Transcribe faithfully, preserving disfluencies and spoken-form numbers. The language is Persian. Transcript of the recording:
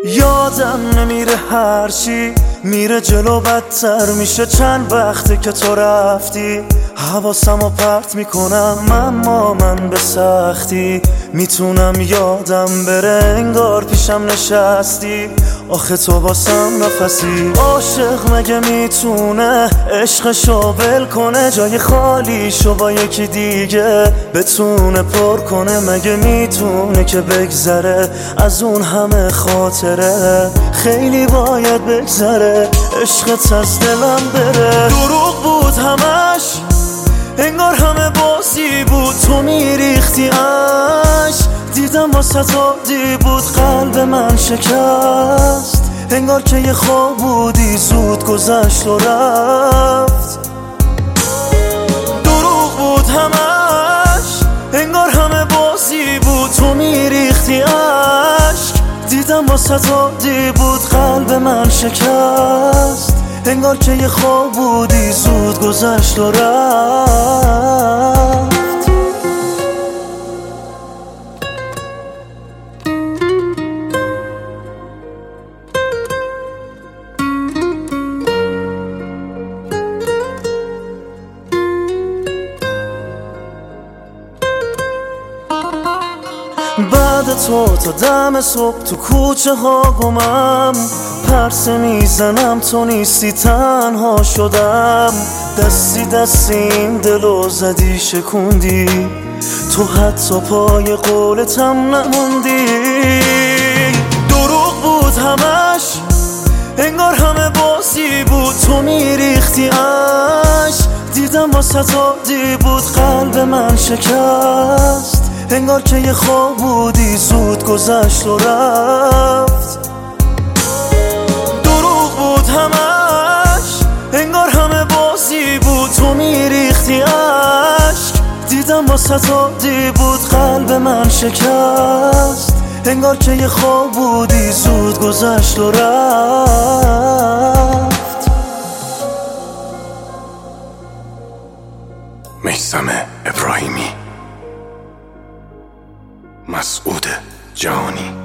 یادم نمیره هرچی میره جلو بدتر میشه. چند وقته که تو رفتی حواسمو پرت میکنم، اما من به سختی میتونم یادم بره انگار پیشم نشستی. آخه تو واسم نفسی. عاشق مگه میتونه عشقشو ول کنه، جای خالیشو با یکی دیگه بتونه پر کنه؟ مگه میتونه که بگذره از اون همه خاطره؟ خیلی باید بگذره عشقت از دلم بره. دروغ بود همش، انگار همه بازی بود، تو میریختی اش. دیدم واسه عادی بود، قلب من شکست، انگار که یه خواب بودی زود گذشت و رفت. دروغ بود همش، انگار همه بازی بود، تو میریختی عشق. دیدم واسه عادی بود، قلب من شکست، انگار که یه خواب بودی زود گذشت و رفت. بعد تو تا دم صبح تو کوچه ها گمم، پرسه میزنم تو نیستی تنها شدم. دستی دستی این دلو زدی شکوندی، تو حتی پای قولتم نموندی. دروغ بود همش، انگار همه بازی بود، تو میریختی اش. دیدم واسه عادی بود، قلب من شکست، انگار که یه خواب بودی زود گذشت و رفت. دروغ بود همش، انگار همه بازی بود، تو میریختی عشق. دیدم واسه عادی بود، قلب من شکست، انگار که یه خواب بودی زود گذشت و رفت. میثم ابراهیمی، مسعود جهانی.